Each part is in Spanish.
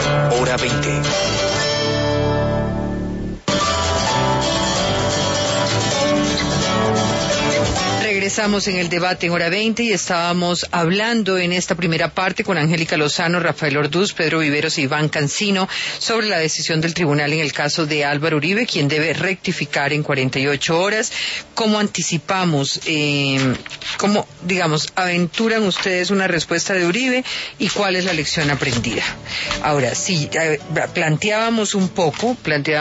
Hora 20. Regresamos en el debate en Hora 20 y estábamos hablando en esta primera parte con Angélica Lozano, Rafael Orduz, Pedro Viveros e Iván Cancino sobre la decisión del tribunal en el caso de Álvaro Uribe, quien debe rectificar en 48 horas. ¿Cómo anticipamos, cómo, digamos, aventuran ustedes una respuesta de Uribe y cuál es la lección aprendida? Ahora, sí, planteábamos un poco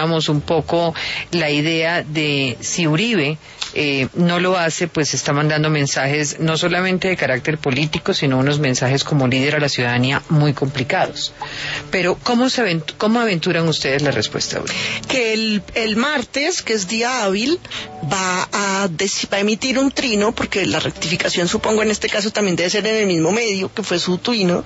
la idea de si Uribe no lo hace, pues está mandando mensajes no solamente de carácter político, sino unos mensajes como líder a la ciudadanía muy complicados. Pero ¿cómo aventuran ustedes la respuesta, Uribe? Que el martes, que es día hábil, va a emitir un trino, porque la rectificación, supongo, en este caso también debe ser en el mismo medio, que fue su trino,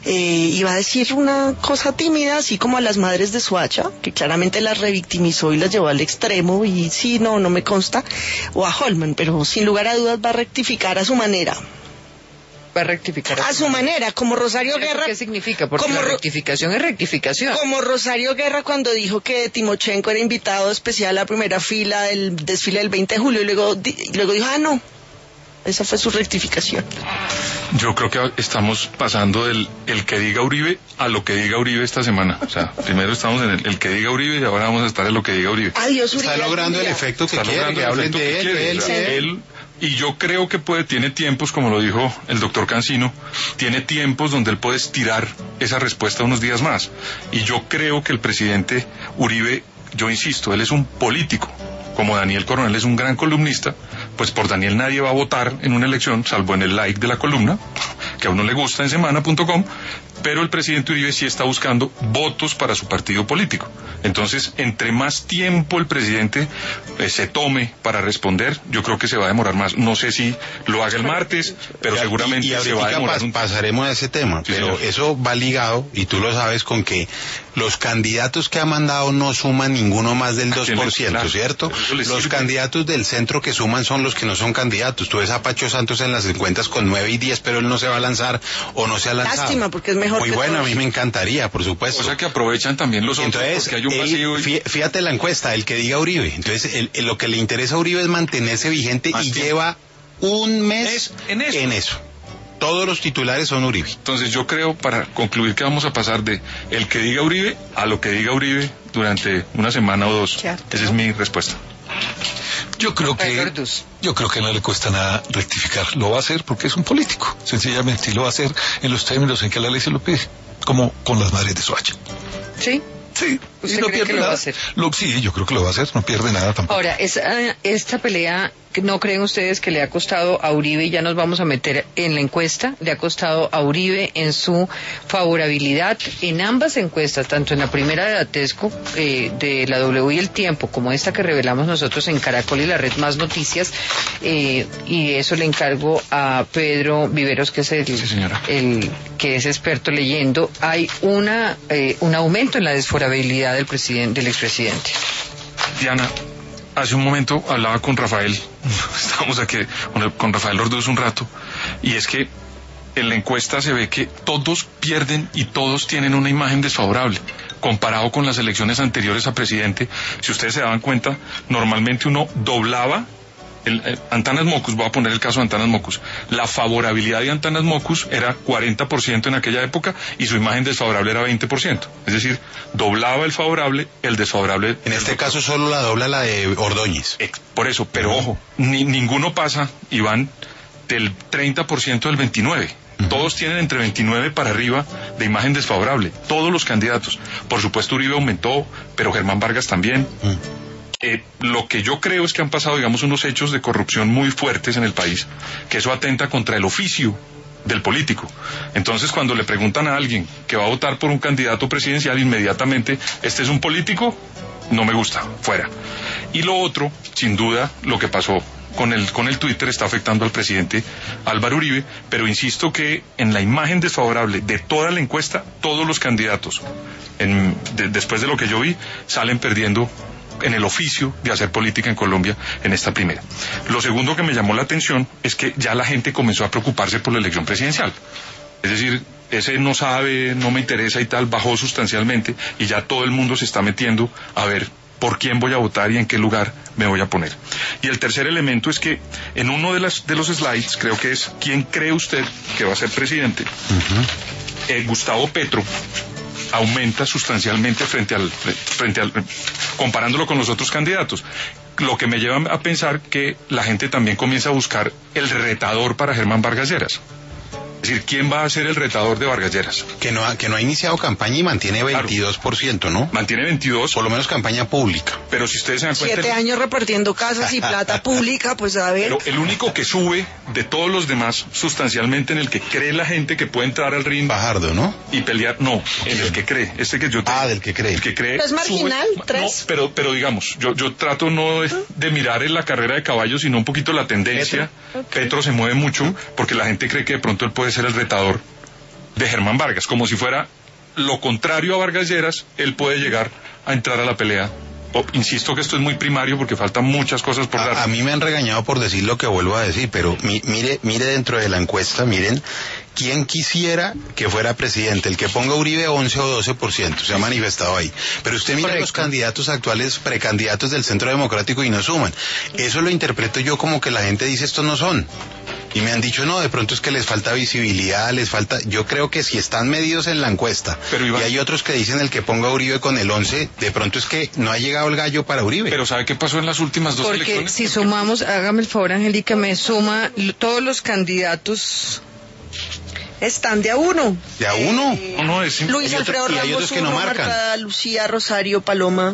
y va a decir una cosa tímida, así como a las madres de Soacha, que claramente las revictimizó y las llevó al extremo, y sí, no me consta, o a Holman, pero sin lugar a dudas va a rectificar a su manera. Va a rectificar a su manera, como Rosario Guerra. ¿Qué significa? Porque la rectificación es rectificación. Como Rosario Guerra cuando dijo que Timochenko era invitado especial a la primera fila del desfile del 20 de julio, y luego dijo, no, esa fue su rectificación. Yo creo que estamos pasando del el que diga Uribe a lo que diga Uribe esta semana. O sea, primero estamos en el que diga Uribe y ahora vamos a estar en lo que diga Uribe. Adiós, Uribe. Está logrando el efecto que quiere, que hablen de él. Y yo creo que tiene tiempos, como lo dijo el doctor Cancino, tiene tiempos donde él puede estirar esa respuesta unos días más. Y yo creo que el presidente Uribe, yo insisto, él es un político. Como Daniel Coronel es un gran columnista, pues por Daniel nadie va a votar en una elección, salvo en el like de la columna, que a uno le gusta en semana.com, pero el presidente Uribe sí está buscando votos para su partido político. Entonces, entre más tiempo el presidente se tome para responder, yo creo que se va a demorar más. No sé si lo haga el martes, pero seguramente se va a demorar. Pasaremos a ese tema, sí, pero señor. Eso va ligado, y tú lo sabes, con que los candidatos que ha mandado no suman ninguno más del 2%, claro, ¿cierto? Los candidatos del centro que suman son los que no son candidatos. Tú ves a Pacho Santos en las encuestas con 9 y 10, pero él no se va a lanzar o no se ha lanzado. Lástima, porque es mejor. Muy bueno, a mí me encantaría, por supuesto. O sea que aprovechan también los otros, porque hay un vacío. Fíjate la encuesta, el que diga Uribe. Entonces, lo que le interesa a Uribe es mantenerse vigente y lleva un mes en eso. Todos los titulares son Uribe. Entonces yo creo, para concluir, que vamos a pasar de el que diga Uribe a lo que diga Uribe durante una semana o dos. Cierto. Esa es mi respuesta. Yo creo que no le cuesta nada rectificar. Lo va a hacer porque es un político, sencillamente, y lo va a hacer en los términos en que la ley se lo pide, como con las madres de Soacha. ¿Sí? Sí, ¿Usted no cree que lo va a hacer? Sí, yo creo que lo va a hacer, no pierde nada tampoco. Ahora, esta pelea, ¿no creen ustedes que le ha costado a Uribe, y ya nos vamos a meter en la encuesta, le ha costado a Uribe en su favorabilidad en ambas encuestas, tanto en la primera de Datesco, de la W y El Tiempo, como esta que revelamos nosotros en Caracol y la red Más Noticias, y eso le encargo a Pedro Viveros, que es el que es experto leyendo? Hay un aumento en la desfavorabilidad del expresidente. Diana, hace un momento hablaba con Rafael, estábamos aquí con Rafael Orduz un rato, y es que en la encuesta se ve que todos pierden y todos tienen una imagen desfavorable, comparado con las elecciones anteriores a presidente. Si ustedes se daban cuenta, normalmente uno doblaba Antanas Mockus, voy a poner el caso de Antanas Mockus. La favorabilidad de Antanas Mockus era 40% en aquella época y su imagen desfavorable era 20%. Es decir, doblaba el favorable, el desfavorable. En este caso solo la dobla la de Ordóñez. Por eso, pero ojo, ninguno pasa, Iván, del 30% del 29%. Todos tienen entre 29 para arriba de imagen desfavorable. Todos los candidatos. Por supuesto, Uribe aumentó, pero Germán Vargas también. Lo que yo creo es que han pasado, digamos, unos hechos de corrupción muy fuertes en el país, que eso atenta contra el oficio del político. Entonces, cuando le preguntan a alguien que va a votar por un candidato presidencial, inmediatamente, ¿este es un político? No me gusta, fuera. Y lo otro, sin duda, lo que pasó con el Twitter está afectando al presidente Álvaro Uribe, pero insisto que en la imagen desfavorable de toda la encuesta, todos los candidatos, después de lo que yo vi, salen perdiendo en el oficio de hacer política en Colombia en esta primera. Lo segundo que me llamó la atención es que ya la gente comenzó a preocuparse por la elección presidencial. Es decir, ese no sabe, no me interesa y tal, bajó sustancialmente y ya todo el mundo se está metiendo a ver por quién voy a votar y en qué lugar me voy a poner. Y el tercer elemento es que en uno de los slides, creo que es ¿quién cree usted que va a ser presidente? Gustavo Petro aumenta sustancialmente frente al comparándolo con los otros candidatos, lo que me lleva a pensar que la gente también comienza a buscar el retador para Germán Vargas Lleras. Es decir, ¿quién va a ser el retador de Vargas Lleras? Que no ha iniciado campaña y mantiene 22%, ¿no? Mantiene 22. Por lo menos campaña pública. Pero si ustedes se dan cuenta... 7 años repartiendo casas y plata pública, pues a ver... Pero el único que sube de todos los demás, sustancialmente en el que cree la gente que puede entrar al ring... Fajardo, ¿no? Y pelear, no, en el que cree. Este que yo tengo. Del que cree. El que cree... ¿Es marginal? Sube, 3. No, pero digamos, yo trato no de mirar en la carrera de caballos, sino un poquito la tendencia. Petro se mueve mucho porque la gente cree que de pronto él puede ser el retador de Germán Vargas, como si fuera lo contrario a Vargas Lleras, él puede llegar a entrar a la pelea. Insisto que esto es muy primario porque faltan muchas cosas por dar. A mí me han regañado por decir lo que vuelvo a decir, pero mire dentro de la encuesta, miren, ¿quién quisiera que fuera presidente? El que ponga Uribe 11 o 12%, se ha manifestado ahí. Pero usted mira los candidatos actuales, precandidatos del Centro Democrático y no suman. Eso lo interpreto yo como que la gente dice estos no son. Y me han dicho, no, de pronto es que les falta visibilidad, yo creo que si están medidos en la encuesta, pero Iván, y hay otros que dicen el que ponga Uribe con el 11, de pronto es que no ha llegado el gallo para Uribe. Pero ¿sabe qué pasó en las últimas dos elecciones? Porque si sumamos, hágame el favor, Angélica, me suma todos los candidatos... Están de a uno. ¿De a uno? No, es Luis Alfredo Ramos, hay otros que no marcan. Lucía Rosario Paloma.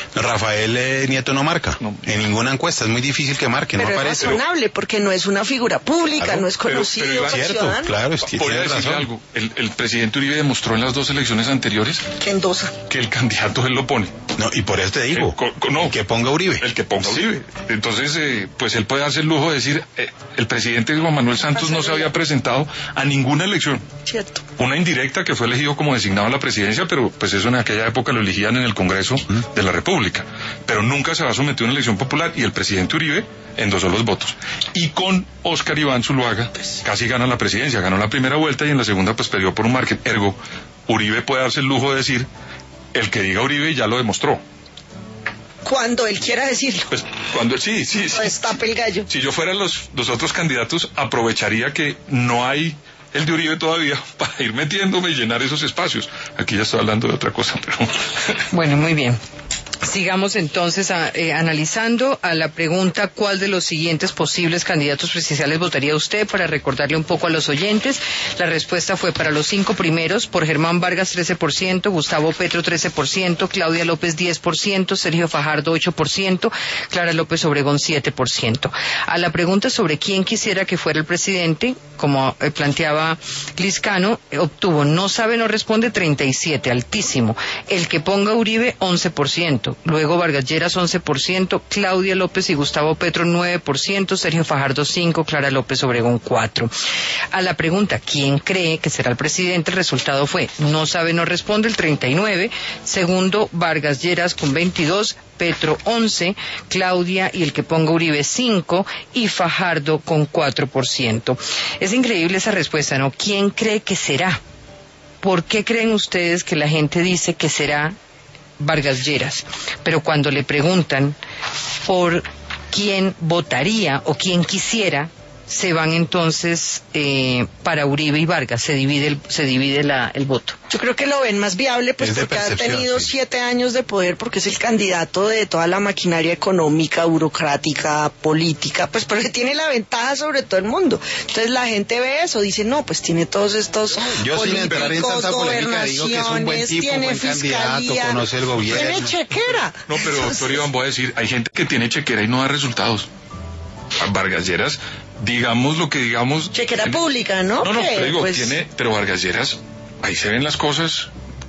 Rafael Nieto no marca. No. En ninguna encuesta, es muy difícil que marque, pero no aparece. Es razonable, porque no es una figura pública, claro, no es conocido. Pero cierto, claro, voy a decirle algo. El presidente Uribe demostró en las dos elecciones anteriores que endosa, que el candidato él lo pone. No, y por eso te digo, el que ponga Uribe. El que ponga Uribe. Entonces, pues él puede darse el lujo de decir, el presidente Juan Manuel Santos no se había presentado a ninguna elección. Cierto. Una indirecta que fue elegido como designado a la presidencia, pero pues eso en aquella época lo elegían en el Congreso de la República. Pero nunca se va a someter a una elección popular y el presidente Uribe endosó los votos. Y con Óscar Iván Zuluaga casi gana la presidencia, ganó la primera vuelta y en la segunda pues perdió por un margen. Ergo, Uribe puede darse el lujo de decir, el que diga Uribe ya lo demostró. Cuando él quiera decirlo. Pues cuando sí. Pues tape el gallo. Si yo fuera los otros candidatos, aprovecharía que no hay el de Uribe todavía para ir metiéndome y llenar esos espacios. Aquí ya estoy hablando de otra cosa, pero... Bueno, muy bien. Sigamos entonces analizando a la pregunta ¿cuál de los siguientes posibles candidatos presidenciales votaría usted? Para recordarle un poco a los oyentes, la respuesta fue para los 5 primeros, por Germán Vargas 13%, Gustavo Petro 13%, Claudia López 10%, Sergio Fajardo 8%, Clara López Obregón 7%. A la pregunta sobre quién quisiera que fuera el presidente, como planteaba Liscano, obtuvo no sabe, no responde 37%, altísimo. El que ponga Uribe 11%. Luego Vargas Lleras 11%, Claudia López y Gustavo Petro 9%, Sergio Fajardo 5%, Clara López Obregón 4%. A la pregunta ¿quién cree que será el presidente? El resultado fue no sabe, no responde el 39%, segundo Vargas Lleras con 22%, Petro 11%, Claudia y el que ponga Uribe 5% y Fajardo con 4%. Es increíble esa respuesta, ¿no? ¿Quién cree que será? ¿Por qué creen ustedes que la gente dice que será Vargas Lleras? Pero cuando le preguntan por quién votaría o quién quisiera, se van entonces para Uribe y Vargas, se divide el voto. Yo creo que lo ven más viable, pues porque ha tenido 7 años de poder, porque es el candidato de toda la maquinaria económica, burocrática, política, pues porque tiene la ventaja sobre todo el mundo. Entonces la gente ve eso, dice, no, pues tiene todos estos políticos, gobernaciones, tiene fiscalía, conoce el gobierno, tiene chequera. No, pero doctor Iván, voy a decir, hay gente que tiene chequera y no da resultados. Vargas Lleras, digamos lo que digamos... Chequera pública, ¿no? No, pero digo, pues... pero Vargas Lleras, ahí se ven las cosas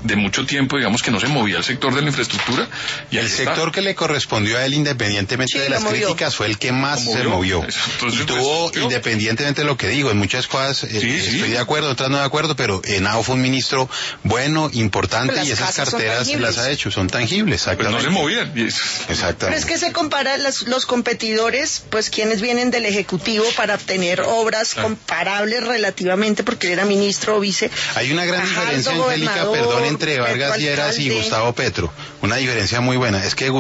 de mucho tiempo, digamos, que no se movía el sector de la infraestructura. Y el sector que le correspondió a él, independientemente de las críticas, fue el que más se movió. Entonces, y tuvo, independientemente de lo que digo, en muchas cosas estoy de acuerdo, otras no de acuerdo, pero Henao fue un ministro bueno, importante, y esas carteras las ha hecho, son tangibles. Pues no se movían. Exactamente. Pero es que se compara los competidores, pues quienes vienen del Ejecutivo para obtener obras comparables relativamente, porque él era ministro o vice. Hay una gran diferencia, Angélica, perdón, entre Vargas Lleras y Gustavo Petro. Una diferencia muy buena. Es que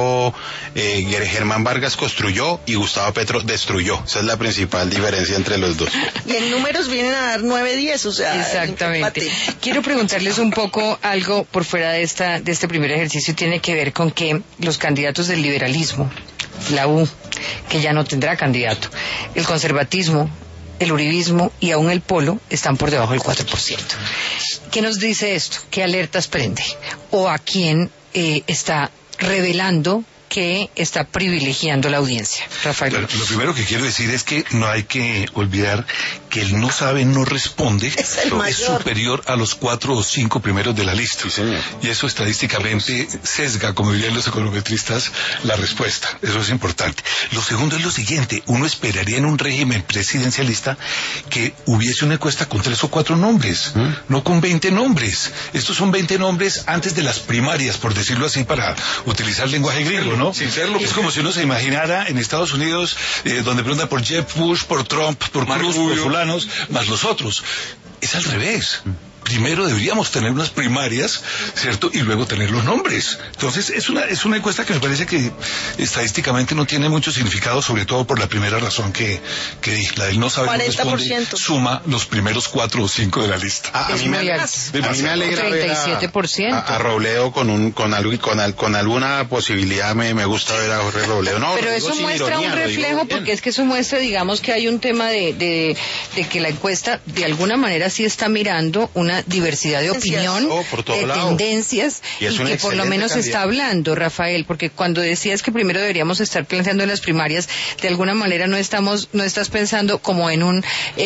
Germán Vargas construyó y Gustavo Petro destruyó. Esa es la principal diferencia entre los dos. Y en números vienen a dar 9-10, o sea. Exactamente. Quiero preguntarles un poco algo por fuera de este primer ejercicio. Tiene que ver con que los candidatos del liberalismo, la U, que ya no tendrá candidato, el conservatismo, el uribismo y aún el polo están por debajo del 4%. ¿Qué nos dice esto? ¿Qué alertas prende? ¿O a quién está revelando que está privilegiando la audiencia? Rafael. Lo primero que quiero decir es que no hay que olvidar que el no sabe, no responde, es superior a los 4 o 5 primeros de la lista. Sí, señor. Y eso estadísticamente sesga, como dirían los econometristas, la respuesta. Eso es importante. Lo segundo es lo siguiente: uno esperaría en un régimen presidencialista que hubiese una encuesta con 3 o 4 nombres, no con 20 nombres. Estos son 20 nombres antes de las primarias, por decirlo así, para utilizar lenguaje griego, ¿no? Sin serlo. Es como si uno se imaginara en Estados Unidos, donde pregunta por Jeb Bush, por Trump, por Cruz, por fulanos, más los otros. Es al revés. Primero deberíamos tener unas primarias, ¿cierto? Y luego tener los nombres. Entonces, es una encuesta que me parece que estadísticamente no tiene mucho significado, sobre todo por la primera razón que di. La del no saber, no responde, suma los primeros 4 o 5 de la lista. A mí me alegra ver a Robledo con alguna posibilidad. Me gusta ver a Jorge Robledo. No, pero eso muestra un reflejo, porque es que eso muestra, digamos, que hay un tema de que la encuesta de alguna manera sí está mirando una diversidad de opinión, de tendencias, y que por lo menos se está hablando, Rafael, porque cuando decías que primero deberíamos estar planteando en las primarias, de alguna manera no estás pensando como en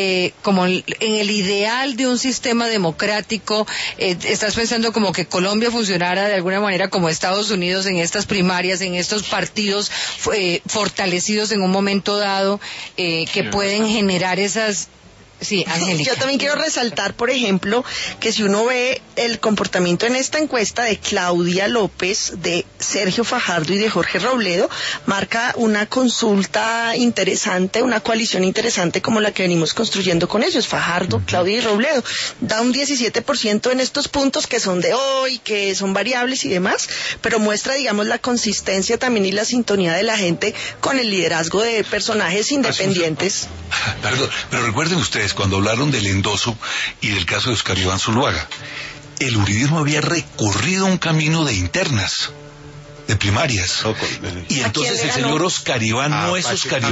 el ideal de un sistema democrático, estás pensando como que Colombia funcionara de alguna manera como Estados Unidos en estas primarias, en estos partidos fortalecidos en un momento dado, que pueden generar esas. Sí, Angélica. Yo también quiero resaltar, por ejemplo, que si uno ve el comportamiento en esta encuesta de Claudia López, de Sergio Fajardo y de Jorge Robledo, marca una consulta interesante, una coalición interesante como la que venimos construyendo con ellos, Fajardo, Claudia y Robledo. Da un 17% en estos puntos que son de hoy, que son variables y demás, pero muestra, digamos, la consistencia también y la sintonía de la gente con el liderazgo de personajes independientes. Pero recuerden ustedes, cuando hablaron del endoso y del caso de Oscar Iván Zuluaga, el uribismo había recorrido un camino de internas, de primarias. Y entonces el señor Oscar Iván no es Oscar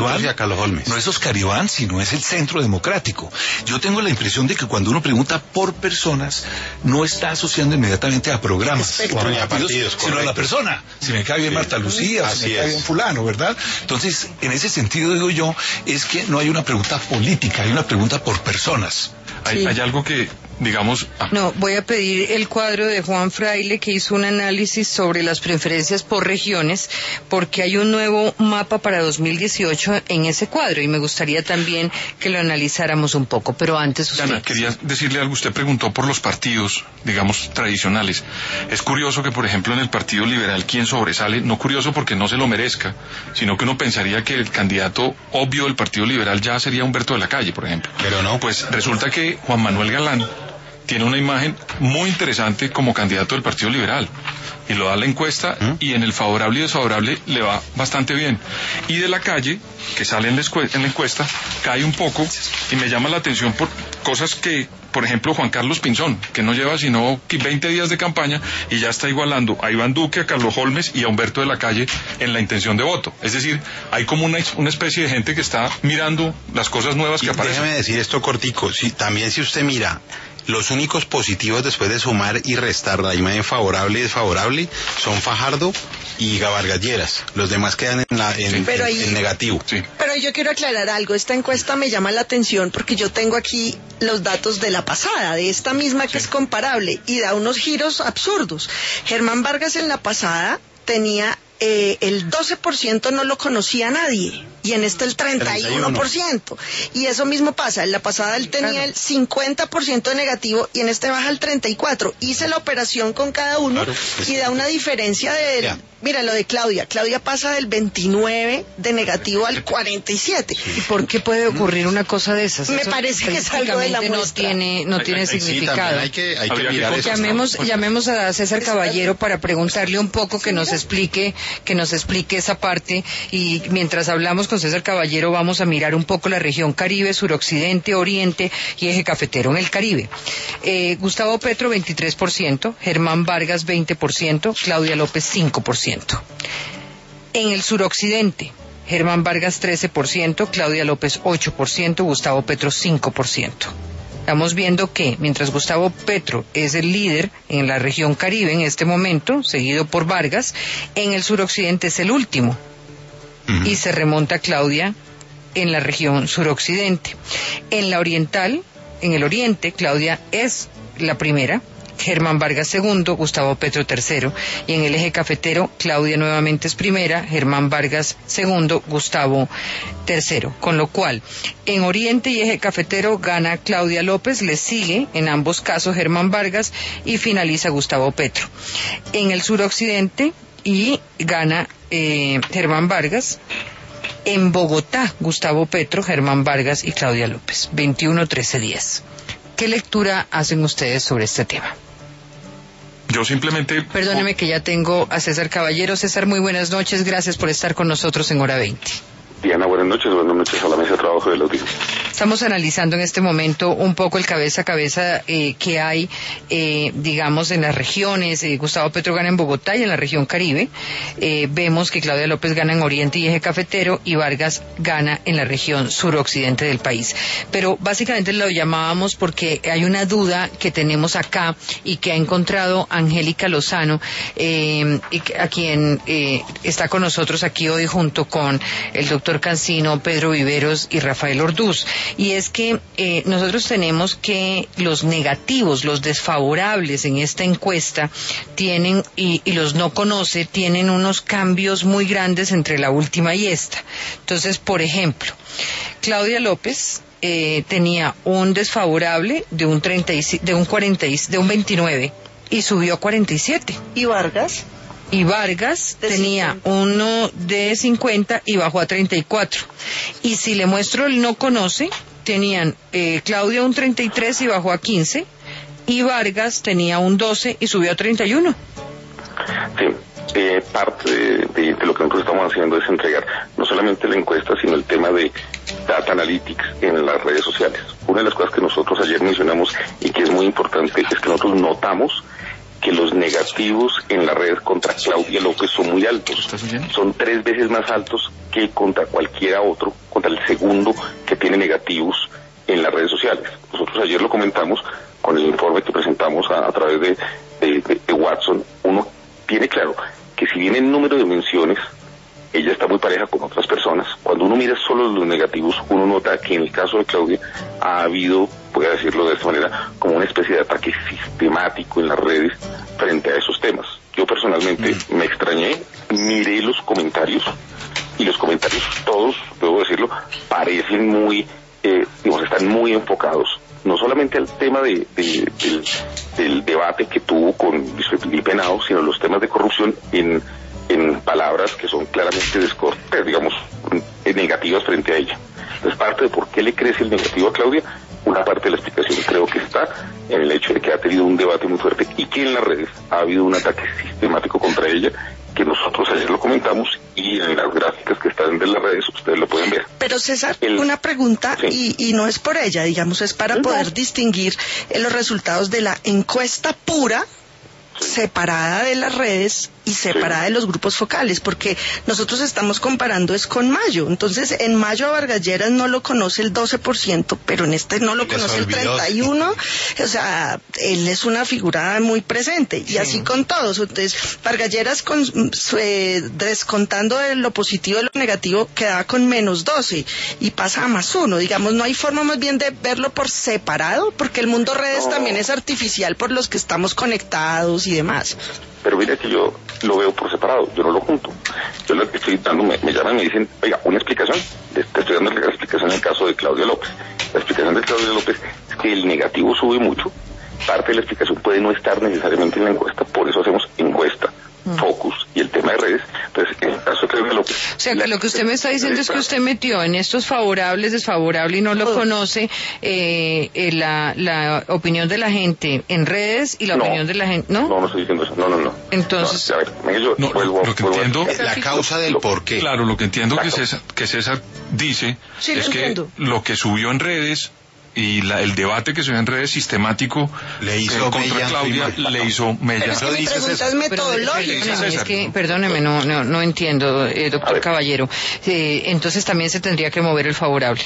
Iván, sino es el Centro Democrático. Yo tengo la impresión de que cuando uno pregunta por personas, no está asociando inmediatamente a programas o a partidos, sino a la persona. Si me cae bien Marta Lucía, si me cae bien fulano, ¿verdad? Entonces, en ese sentido, digo yo, es que no hay una pregunta política, hay una pregunta por personas. Hay algo que, digamos. No, voy a pedir el cuadro de Juan Fraile, que hizo un análisis sobre las preferencias por regiones, porque hay un nuevo mapa para 2018 en ese cuadro, y me gustaría también que lo analizáramos un poco, pero antes usted. Ana, quería decirle algo. Usted preguntó por los partidos, digamos, tradicionales. Es curioso que, por ejemplo, en el Partido Liberal, quien sobresale, no curioso porque no se lo merezca, sino que uno pensaría que el candidato obvio del Partido Liberal ya sería Humberto de la Calle, por ejemplo. Pero no. Pues resulta que Juan Manuel Galán tiene una imagen muy interesante como candidato del Partido Liberal, y lo da la encuesta, y en el favorable y desfavorable le va bastante bien. Y de la Calle, que sale en la encuesta, cae un poco, y me llama la atención por cosas que, por ejemplo, Juan Carlos Pinzón, que no lleva sino 20 días de campaña y ya está igualando a Iván Duque, a Carlos Holmes y a Humberto de la Calle en la intención de voto. Es decir, hay como una especie de gente que está mirando las cosas nuevas que aparecen. Déjeme decir esto cortico, también si usted mira los únicos positivos después de sumar y restar la imagen favorable y desfavorable son Fajardo y Vargas Lleras. Los demás quedan en negativo. Sí. Pero yo quiero aclarar algo. Esta encuesta me llama la atención porque yo tengo aquí los datos de la pasada, de esta misma que es comparable, y da unos giros absurdos. Germán Vargas en la pasada tenía el 12% no lo conocía nadie, y en este el 31%. Y eso mismo pasa, en la pasada él tenía el 50% de negativo y en este baja el 34%. Hice la operación con cada uno y da una diferencia de... Mira, lo de Claudia pasa del 29 de negativo al 47. ¿Y por qué puede ocurrir una cosa de esas? Me parece que es algo de la muestra. No tiene significado. Hay que mirar eso. Llamemos a César Caballero para preguntarle un poco que nos explique esa parte, y mientras hablamos con César Caballero vamos a mirar un poco la región Caribe, suroccidente, oriente y eje cafetero. En el Caribe, Gustavo Petro 23%, Germán Vargas 20%, Claudia López 5%. En el suroccidente, Germán Vargas 13%, Claudia López 8%, Gustavo Petro 5%. Estamos viendo que mientras Gustavo Petro es el líder en la región Caribe en este momento, seguido por Vargas, en el suroccidente es el último. Y se remonta Claudia en la región suroccidente. En la oriental, en el oriente, Claudia es la primera, Germán Vargas segundo, Gustavo Petro tercero, y en el eje cafetero Claudia nuevamente es primera, Germán Vargas segundo, Gustavo tercero, con lo cual en oriente y eje cafetero gana Claudia López, le sigue en ambos casos Germán Vargas y finaliza Gustavo Petro. En el suroccidente y gana Germán Vargas. En Bogotá, Gustavo Petro, Germán Vargas y Claudia López, 21-13-10. ¿Qué lectura hacen ustedes sobre este tema? Yo simplemente... Perdóneme que ya tengo a César Caballero. César, muy buenas noches, gracias por estar con nosotros en Hora 20. Diana, buenas noches a la mesa de trabajo de la audiencia. Estamos analizando en este momento un poco el cabeza a cabeza que hay, digamos, en las regiones. Gustavo Petro gana en Bogotá y en la región Caribe. Vemos que Claudia López gana en Oriente y eje cafetero y Vargas gana en la región suroccidente del país. Pero básicamente lo llamábamos porque hay una duda que tenemos acá y que ha encontrado Angélica Lozano, a quien está con nosotros aquí hoy junto con el doctor Cancino, Pedro Viveros y Rafael Orduz, y es que nosotros tenemos que los negativos, los desfavorables en esta encuesta tienen, y los no conoce, tienen unos cambios muy grandes entre la última y esta. Entonces, por ejemplo, Claudia López tenía un desfavorable de un 29 y subió a 47. ¿Y Vargas? Y Vargas tenía uno de 50 y bajó a 34. Y si le muestro el no conoce, tenían Claudia un 33 y bajó a 15, y Vargas tenía un 12 y subió a 31. Sí, parte de lo que nosotros estamos haciendo es entregar no solamente la encuesta, sino el tema de Data Analytics en las redes sociales. Una de las cosas que nosotros ayer mencionamos y que es muy importante es que nosotros notamos que los negativos en la red contra Claudia López son muy altos. Son 3 veces más altos que contra cualquiera otro, contra el segundo que tiene negativos en las redes sociales. Nosotros ayer lo comentamos con el informe que presentamos a través de Watson. Uno tiene claro que si bien el número de menciones ella está muy pareja con otras personas, cuando uno mira solo los negativos, uno nota que en el caso de Claudia ha habido, voy a decirlo de esta manera, como una especie de ataque sistemático en las redes frente a esos temas. Yo personalmente me extrañé, miré los comentarios, y los comentarios todos, debo decirlo, parecen muy, están muy enfocados, no solamente al tema del debate que tuvo con Luis Felipe Henao, sino los temas de corrupción en palabras que son claramente descortés, digamos, negativas frente a ella. Entonces, parte de por qué le crece el negativo a Claudia, una parte de la explicación creo que está en el hecho de que ha tenido un debate muy fuerte y que en las redes ha habido un ataque sistemático contra ella, que nosotros ayer lo comentamos, y en las gráficas que están en las redes ustedes lo pueden ver. Pero César, una pregunta, sí. y no es por ella, digamos, es para poder distinguir los resultados de la encuesta pura separada de las redes y separada de los grupos focales, porque nosotros estamos comparando es con mayo. Entonces, en mayo a Vargas Lleras no lo conoce el 12%, pero en este no lo conoce el 31%. O sea, él es una figura muy presente, y así con todos. Entonces, Vargas Lleras, descontando de lo positivo y lo negativo, queda con menos 12 y pasa a más 1. Digamos, no hay forma más bien de verlo por separado, porque el mundo redes también es artificial por los que estamos conectados y demás. Pero mira que yo lo veo por separado, yo no lo junto. Yo lo que estoy dando, me llaman y me dicen, oiga, una explicación. Te estoy dando la explicación en el caso de Claudia López. La explicación de Claudia López es que el negativo sube mucho. Parte de la explicación puede no estar necesariamente en la encuesta, por eso hacemos encuesta, focus y el tema de redes. Entonces, en el caso de Claudia López... O sea, que lo que usted me está diciendo es que usted metió en estos favorables, desfavorable y no lo conoce la opinión de la gente en redes y la opinión de la gente, ¿no? No estoy diciendo eso, no. Entonces... No, a ver, yo lo que entiendo... La causa del por qué. Claro, lo que entiendo que César dice es que lo que subió en redes y el debate que se ve en redes sistemático le hizo contra Claudia le hizo mella. Pero es que mi pregunta es metodológica. Es que, perdóneme, no entiendo, doctor Caballero. Entonces también se tendría que mover el favorable.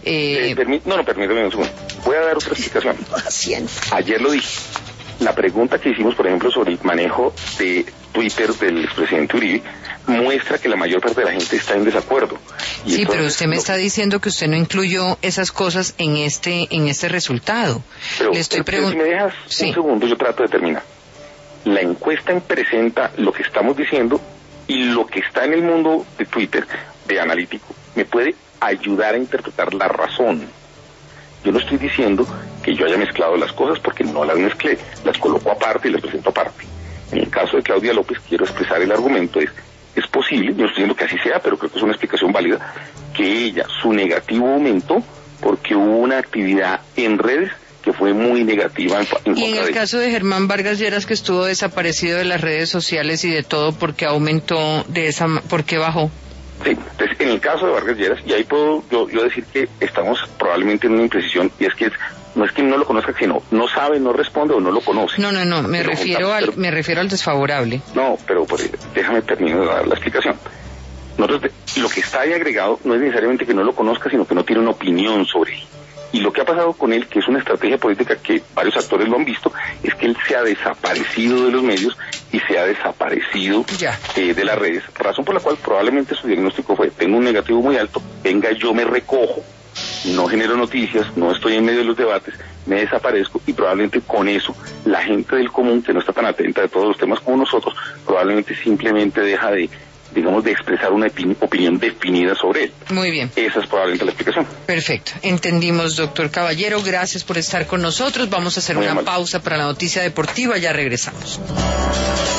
Permítame un segundo. Voy a dar otra explicación. Ayer lo dije. La pregunta que hicimos, por ejemplo, sobre el manejo de Twitter del expresidente Uribe, muestra que la mayor parte de la gente está en desacuerdo. Sí, pero usted me está diciendo que usted no incluyó esas cosas en este resultado. Pero, le estoy si me dejas un segundo, yo trato de terminar. La encuesta presenta lo que estamos diciendo, y lo que está en el mundo de Twitter, de analítico, me puede ayudar a interpretar la razón. Yo no estoy diciendo que yo haya mezclado las cosas, porque no las mezclé, las coloco aparte y las presento aparte. En el caso de Claudia López, quiero expresar el argumento, es posible, no estoy diciendo que así sea, pero creo que es una explicación válida, que ella, su negativo aumentó porque hubo una actividad en redes que fue muy negativa en contra de ella. Y en el caso de Germán Vargas Lleras, que estuvo desaparecido de las redes sociales y de todo, ¿por qué aumentó por qué bajó? Sí, entonces en el caso de Vargas Lleras, y ahí puedo yo decir que estamos probablemente en una imprecisión, y es que no es que no lo conozca, sino no sabe, no responde o no lo conoce. No, me refiero al desfavorable. No, pero déjame terminar de dar la explicación. Nosotros, lo que está ahí agregado no es necesariamente que no lo conozca, sino que no tiene una opinión sobre él. Y lo que ha pasado con él, que es una estrategia política que varios actores lo han visto, es que él se ha desaparecido de los medios y se ha desaparecido de las redes, razón por la cual probablemente su diagnóstico fue: tengo un negativo muy alto, venga, yo me recojo, no genero noticias, no estoy en medio de los debates, me desaparezco, y probablemente con eso la gente del común, que no está tan atenta de todos los temas como nosotros, probablemente simplemente deja de expresar una opinión definida sobre él. Muy bien. Esa es probablemente la explicación. Perfecto. Entendimos, doctor Caballero. Gracias por estar con nosotros. Vamos a hacer una pausa para la noticia deportiva. Ya regresamos.